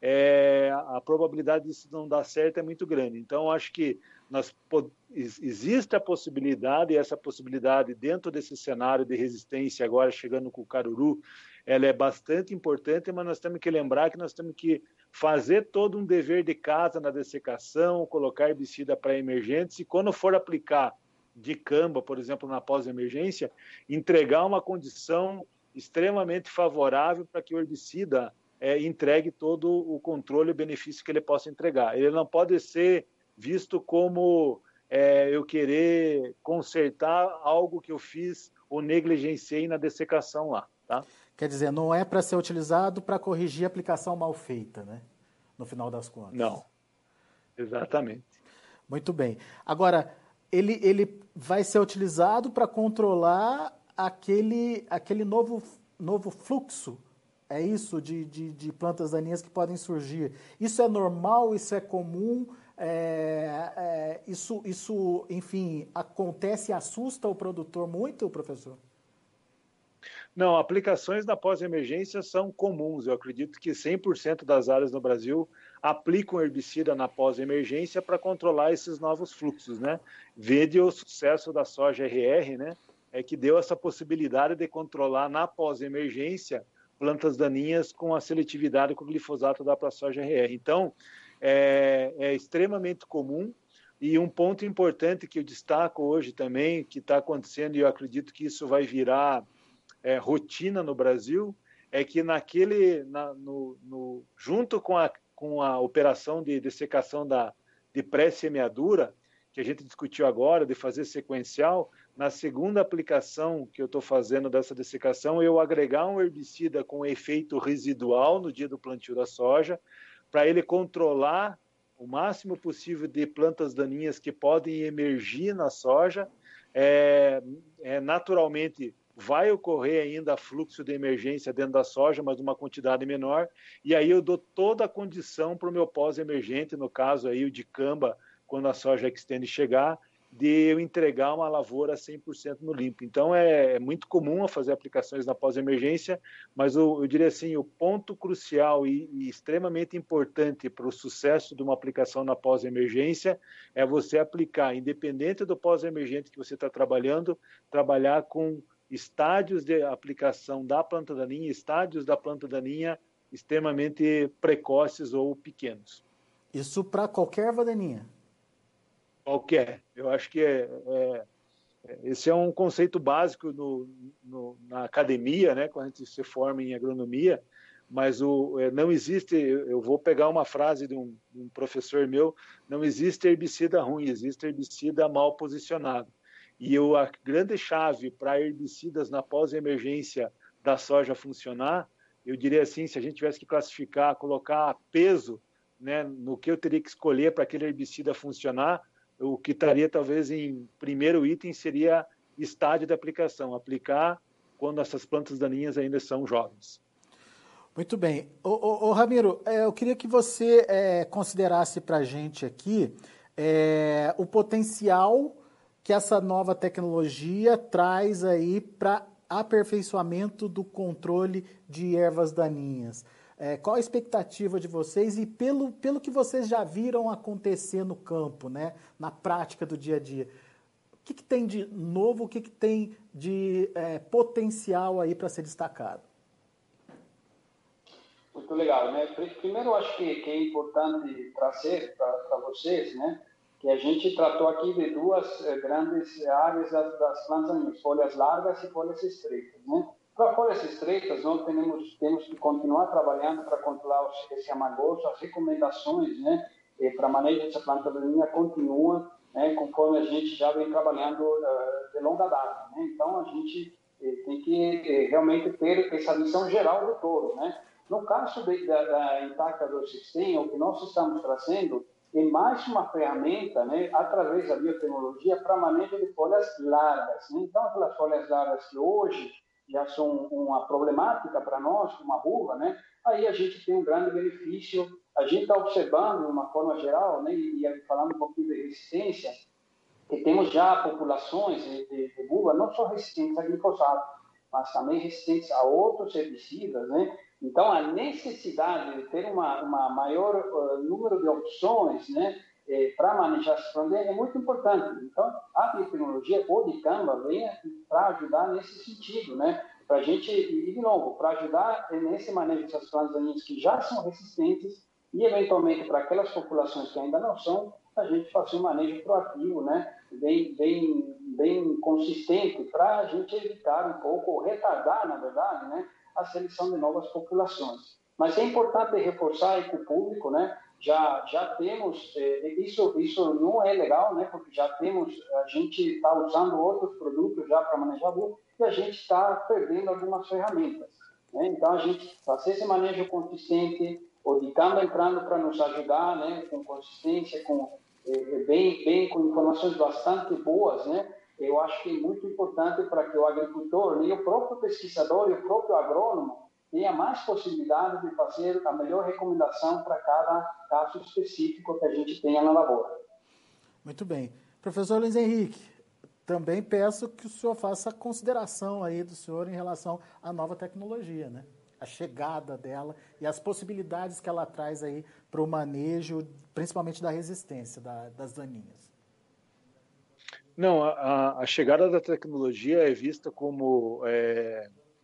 é, a probabilidade disso não dar certo é muito grande. Então, acho que nós, existe a possibilidade, e essa possibilidade dentro desse cenário de resistência, agora chegando com o caruru, ela é bastante importante, mas nós temos que lembrar que nós temos que fazer todo um dever de casa na dessecação, colocar herbicida para emergentes, e quando for aplicar dicamba, por exemplo, na pós-emergência, entregar uma condição extremamente favorável para que o herbicida é, entregue todo o controle e benefício que ele possa entregar. Ele não pode ser visto como é, eu querer consertar algo que eu fiz ou negligenciei na dessecação lá, tá? Quer dizer, não é para ser utilizado para corrigir a aplicação mal feita, né? No final das contas. Não, exatamente. Muito bem. Agora, ele, ele vai ser utilizado para controlar aquele, aquele novo, novo fluxo, é isso, de, de, de plantas daninhas que podem surgir. Isso é normal, isso é comum, é, é, isso, isso, enfim, acontece e assusta o produtor muito, professor? Não, aplicações na pós-emergência são comuns. Eu acredito que cem por cento das áreas no Brasil aplicam herbicida na pós-emergência para controlar esses novos fluxos, né? Vede o sucesso da soja R R, né? É que deu essa possibilidade de controlar na pós-emergência plantas daninhas com a seletividade que o glifosato dá para a soja R R. Então, é, é extremamente comum. E um ponto importante que eu destaco hoje também, que está acontecendo, e eu acredito que isso vai virar É, rotina no Brasil, é que naquele, na, no, no, junto com a, com a operação de dessecação da, de pré-semeadura, que a gente discutiu agora, de fazer sequencial, na segunda aplicação que eu estou fazendo dessa dessecação, eu agregar um herbicida com efeito residual no dia do plantio da soja, para ele controlar o máximo possível de plantas daninhas que podem emergir na soja, é, é, naturalmente vai ocorrer ainda fluxo de emergência dentro da soja, mas uma quantidade menor, e aí eu dou toda a condição para o meu pós-emergente, no caso aí o dicamba, quando a soja extende chegar, de eu entregar uma lavoura cem por cento no limpo. Então é, é muito comum fazer aplicações na pós-emergência, mas eu, eu diria assim, o ponto crucial e, e extremamente importante para o sucesso de uma aplicação na pós-emergência é você aplicar, independente do pós-emergente que você está trabalhando, trabalhar com estádios de aplicação da planta daninha, estádios da planta daninha extremamente precoces ou pequenos. Isso para qualquer erva daninha? Qualquer. Eu acho que é, é, esse é um conceito básico no, no, na academia, né, quando a gente se forma em agronomia, mas o, é, não existe, eu vou pegar uma frase de um, de um professor meu, não existe herbicida ruim, existe herbicida mal posicionado. E eu, a grande chave para herbicidas na pós-emergência da soja funcionar, eu diria assim, se a gente tivesse que classificar, colocar peso, né, no que eu teria que escolher para aquele herbicida funcionar, o que estaria talvez em primeiro item seria estágio de aplicação, aplicar quando essas plantas daninhas ainda são jovens. Muito bem. Ô, ô, ô Ramiro, é, eu queria que você é, considerasse para a gente aqui é, o potencial que essa nova tecnologia traz aí para aperfeiçoamento do controle de ervas daninhas. É, qual a expectativa de vocês e pelo, pelo que vocês já viram acontecer no campo, né, na prática do dia a dia? O que, que tem de novo, o que, que tem de é, potencial aí para ser destacado? muito legal, né? Primeiro, eu acho que, que é importante trazer para vocês, né, que a gente tratou aqui de duas eh, grandes áreas das, das plantas daninhas, folhas largas e folhas estreitas, né? Para folhas estreitas, nós temos, temos que continuar trabalhando para controlar esse amargoso, as recomendações, né, para manejo dessa planta daninha continuam, né, conforme a gente já vem trabalhando uh, de longa data, né? Então, a gente eh, tem que eh, realmente ter essa visão geral do todo, né? No caso de, da, da Intacta dois System, o que nós estamos trazendo é mais uma ferramenta, né, através da biotecnologia para manejo de folhas largas, né? Então, aquelas folhas largas que hoje já são uma problemática para nós, uma burra, né? Aí a gente tem um grande benefício. A gente está observando, de uma forma geral, né, e, e falando um pouquinho de resistência, que temos já populações de, de, de buva não só resistentes a glifosato, mas também resistentes a outros herbicidas, né? Então, a necessidade de ter uma, uma maior uh, número de opções, né, eh, para manejar esse problema é muito importante. Então, a biotecnologia, o dicamba, vem para ajudar nesse sentido, né? Para a gente, e de novo, para ajudar nesse manejo dessas plantas daninhas que já são resistentes e, eventualmente, para aquelas populações que ainda não são, a gente fazer um manejo proativo, né? Bem, bem, bem consistente para a gente evitar um pouco, ou retardar, na verdade, né, a seleção de novas populações. Mas é importante reforçar aí com o público, né? Já, já temos, eh, isso, isso não é legal, né? Porque já temos, a gente está usando outros produtos já para manejar buva e a gente está perdendo algumas ferramentas, né? Então, a gente fazer esse manejo consistente, o dicamba entrando para nos ajudar, né? Com consistência, com, eh, bem, bem, com informações bastante boas, né? Eu acho que é muito importante para que o agricultor, e o próprio pesquisador e o próprio agrônomo tenha mais possibilidade de fazer a melhor recomendação para cada caso específico que a gente tenha na lavoura. Muito bem. Professor Luiz Henrique, também peço que o senhor faça a consideração aí do senhor em relação à nova tecnologia, né? A chegada dela e as possibilidades que ela traz aí para o manejo, principalmente da resistência da, das daninhas. Não, a, a chegada da tecnologia é vista como é,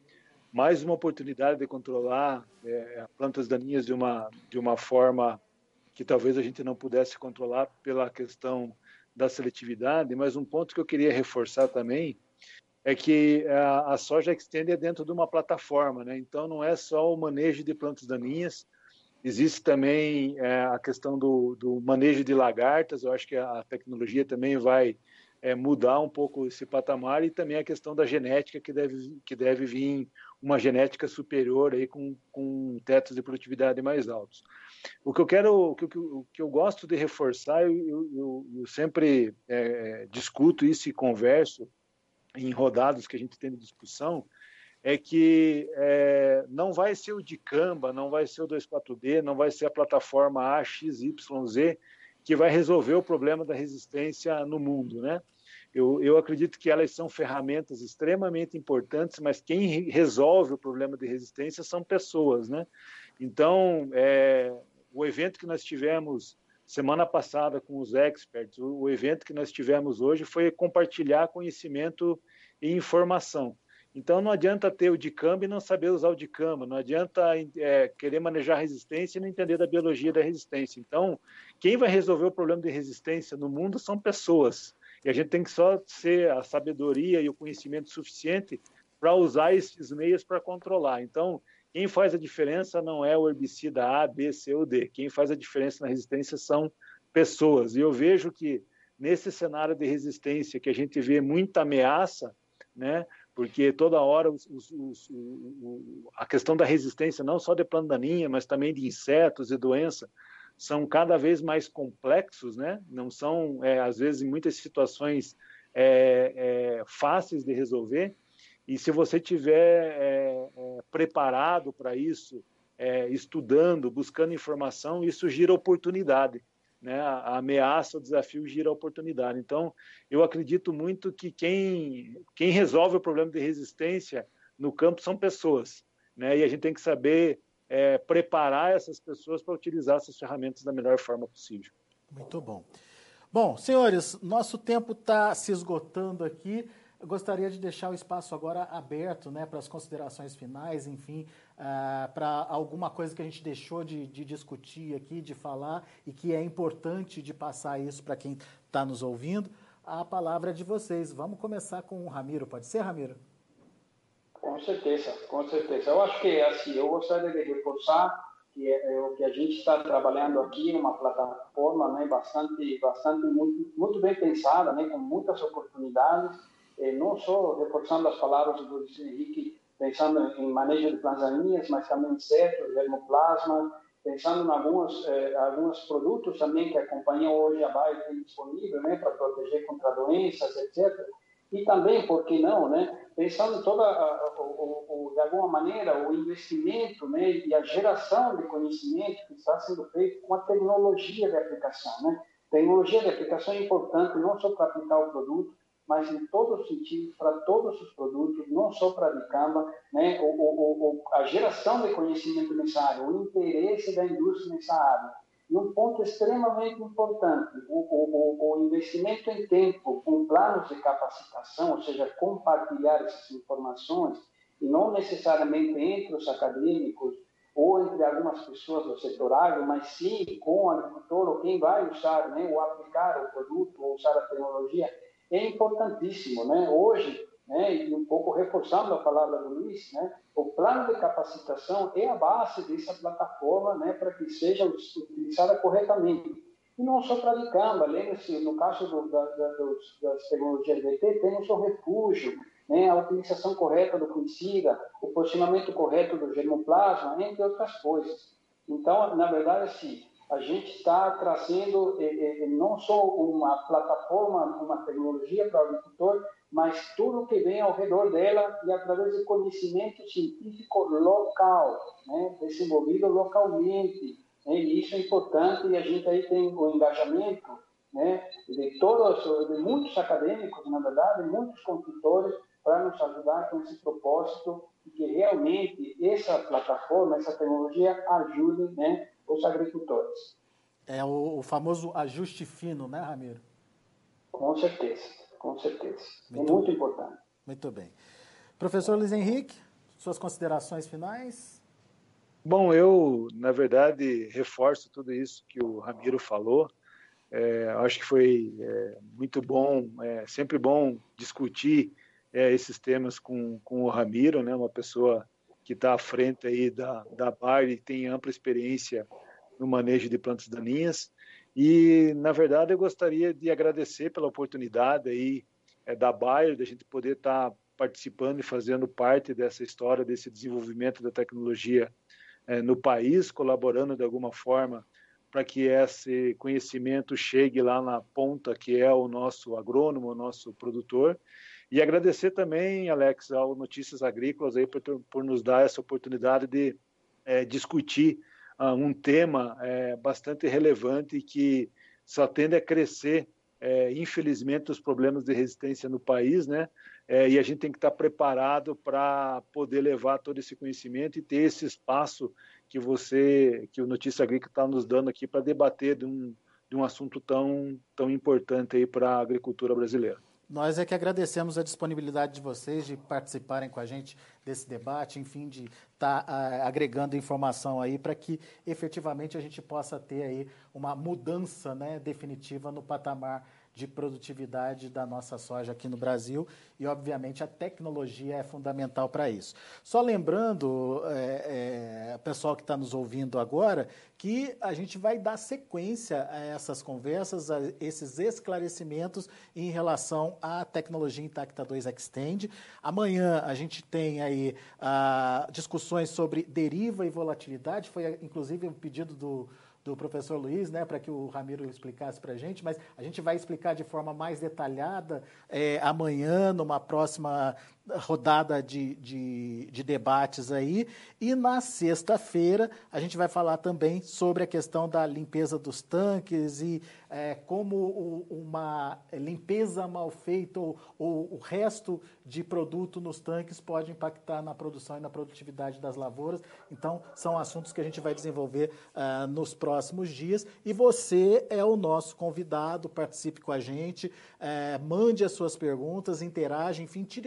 mais uma oportunidade de controlar é, plantas daninhas de uma, de uma forma que talvez a gente não pudesse controlar pela questão da seletividade, mas um ponto que eu queria reforçar também é que a, a soja extende é dentro de uma plataforma, né? Então não é só o manejo de plantas daninhas, existe também é, a questão do, do manejo de lagartas. Eu acho que a tecnologia também vai é, mudar um pouco esse patamar, e também a questão da genética, que deve, que deve vir uma genética superior aí com, com tetos de produtividade mais altos. O que eu quero, o que, o que eu gosto de reforçar, eu, eu, eu sempre é, discuto isso e converso em rodadas que a gente tem de discussão, é que é, não vai ser o dicamba, não vai ser o dois quatro D, não vai ser a plataforma A X Y Z que vai resolver o problema da resistência no mundo, né? Eu, eu acredito que elas são ferramentas extremamente importantes, mas quem resolve o problema de resistência são pessoas, né? Então, é, o evento que nós tivemos semana passada com os experts, o, o evento que nós tivemos hoje foi compartilhar conhecimento e informação. Então, não adianta ter o dicamba e não saber usar o dicamba, não adianta é, querer manejar resistência e não entender da biologia da resistência. Então, quem vai resolver o problema de resistência no mundo são pessoas, e a gente tem que só ter a sabedoria e o conhecimento suficiente para usar esses meios para controlar. Então, quem faz a diferença não é o herbicida A, B, C ou D, quem faz a diferença na resistência são pessoas. E eu vejo que nesse cenário de resistência que a gente vê muita ameaça, né? Porque toda hora os, os, os, o, a questão da resistência, não só de planta daninha, mas também de insetos e doença, são cada vez mais complexos, né? Não são, é, às vezes, em muitas situações é, é, fáceis de resolver. E se você tiver é, é, preparado para isso, é, estudando, buscando informação, isso gira oportunidade, né? A, a ameaça, o desafio gira oportunidade. Então, eu acredito muito que quem, quem resolve o problema de resistência no campo são pessoas, né? E a gente tem que saber é, preparar essas pessoas para utilizar essas ferramentas da melhor forma possível. Muito bom. Bom, senhores, nosso tempo está se esgotando aqui. Eu gostaria de deixar o espaço agora aberto, né, para as considerações finais, enfim, uh, para alguma coisa que a gente deixou de, de discutir aqui, de falar, e que é importante de passar isso para quem está nos ouvindo, a palavra é de vocês. Vamos começar com o Ramiro. Pode ser, Ramiro? Com certeza, com certeza. Eu acho que, assim, eu gostaria de reforçar que é, é o que a gente está trabalhando aqui, uma plataforma, né, bastante, bastante muito, muito bem pensada, né, com muitas oportunidades, eh, não só reforçando as palavras do Luiz Henrique, pensando em manejo de plantaninhas, mas também em certo, germoplasma, pensando em alguns, eh, alguns produtos também que a companhia hoje a Bayer tem disponível, né, para proteger contra doenças, etcétera. E também, por que não, né, pensando em toda, a, o, o, de alguma maneira, o investimento, né, e a geração de conhecimento que está sendo feito com a tecnologia de aplicação, né? Tecnologia de aplicação é importante não só para aplicar o produto, mas em todos os sentidos, para todos os produtos, não só para a dicamba, né, o, o, o, a geração de conhecimento nessa área, o interesse da indústria nessa área. E um ponto extremamente importante, o, o, o investimento em tempo com planos de capacitação, ou seja, compartilhar essas informações, e não necessariamente entre os acadêmicos ou entre algumas pessoas do setor agro, mas sim com o agricultor ou quem vai usar, né, ou aplicar o produto, ou usar a tecnologia, é importantíssimo, né? Hoje, né, e um pouco reforçando a palavra do Luiz, né, o plano de capacitação é a base dessa plataforma, né, para que seja utilizada corretamente. E não só para a dicamba, lembre-se, no caso do, da, da, dos, das tecnologias B T, temos o refúgio, né, a utilização correta do fungicida, o posicionamento correto do germoplasma, entre outras coisas. Então, na verdade, assim, a gente está trazendo eh, eh, não só uma plataforma, uma tecnologia para o agricultor, mas tudo que vem ao redor dela e através de conhecimento científico local, né, desenvolvido localmente. Né, e isso é importante e a gente aí tem o engajamento, né, de todos, de muitos acadêmicos, na verdade, muitos consultores para nos ajudar com esse propósito e que realmente essa plataforma, essa tecnologia ajude, né, os agricultores. É o, o famoso ajuste fino, né, Ramiro? Com certeza, com certeza. Muito, é muito importante. Muito bem. Professor Luiz Henrique, suas considerações finais? Bom, eu, na verdade, reforço tudo isso que o Ramiro falou. É, acho que foi é, muito bom, é sempre bom discutir é, esses temas com, com o Ramiro, né, uma pessoa que está à frente aí da, da Bayer e tem ampla experiência no manejo de plantas daninhas. E, na verdade, eu gostaria de agradecer pela oportunidade aí, é, da Bayer, da gente poder estar tá participando e fazendo parte dessa história, desse desenvolvimento da tecnologia é, no país, colaborando de alguma forma para que esse conhecimento chegue lá na ponta, que é o nosso agrônomo, o nosso produtor. E agradecer também, Alex, ao Notícias Agrícolas aí por, por nos dar essa oportunidade de é, discutir uh, um tema é, bastante relevante que só tende a crescer, é, infelizmente, os problemas de resistência no país, né? É, e a gente tem que estar preparado para poder levar todo esse conhecimento e ter esse espaço que você, que o Notícia Agrícola está nos dando aqui para debater de um, de um assunto tão, tão importante aí para a agricultura brasileira. Nós é que agradecemos a disponibilidade de vocês de participarem com a gente desse debate, enfim, de estar tá, uh, agregando informação aí para que efetivamente a gente possa ter aí uma mudança, né, definitiva no patamar de produtividade da nossa soja aqui no Brasil e, obviamente, a tecnologia é fundamental para isso. Só lembrando, é, é, pessoal que está nos ouvindo agora, que a gente vai dar sequência a essas conversas, a esses esclarecimentos em relação à tecnologia Intacta dois Xtend. Amanhã a gente tem aí ah, discussões sobre deriva e volatilidade, foi inclusive um pedido do do professor Luiz, né, para que o Ramiro explicasse para a gente, mas a gente vai explicar de forma mais detalhada é, amanhã, numa próxima rodada de, de, de debates aí, e na sexta-feira a gente vai falar também sobre a questão da limpeza dos tanques e é, como o, uma limpeza mal feita ou, ou o resto de produto nos tanques pode impactar na produção e na produtividade das lavouras. Então, são assuntos que a gente vai desenvolver uh, nos próximos dias, e você é o nosso convidado, participe com a gente, uh, mande as suas perguntas, interaja, enfim, tire as suas dúvidas,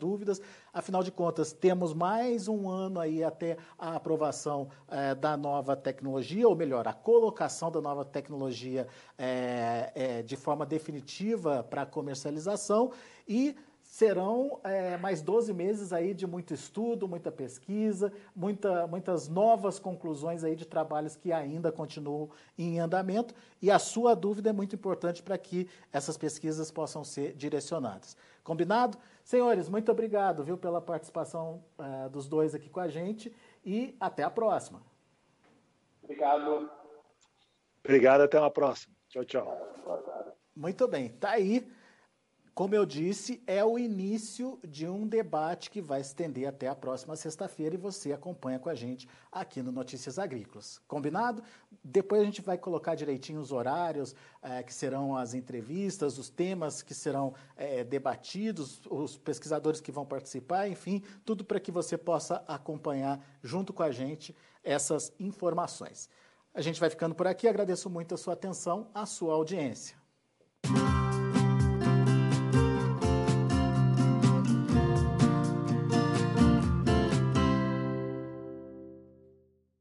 dúvidas. Afinal de contas, temos mais um ano aí até a aprovação eh, da nova tecnologia, ou melhor, a colocação da nova tecnologia eh, eh, de forma definitiva para a comercialização, e serão é, mais doze meses aí de muito estudo, muita pesquisa, muita, muitas novas conclusões aí de trabalhos que ainda continuam em andamento, e a sua dúvida é muito importante para que essas pesquisas possam ser direcionadas. Combinado? Senhores, muito obrigado, viu, pela participação uh, dos dois aqui com a gente, e até a próxima. Obrigado. Obrigado, até uma próxima. Tchau, tchau. Muito bem, tá aí. Como eu disse, é o início de um debate que vai se estender até a próxima sexta-feira, e você acompanha com a gente aqui no Notícias Agrícolas. Combinado? Depois a gente vai colocar direitinho os horários é, que serão as entrevistas, os temas que serão é, debatidos, os pesquisadores que vão participar, enfim, tudo para que você possa acompanhar junto com a gente essas informações. A gente vai ficando por aqui, agradeço muito a sua atenção, a sua audiência.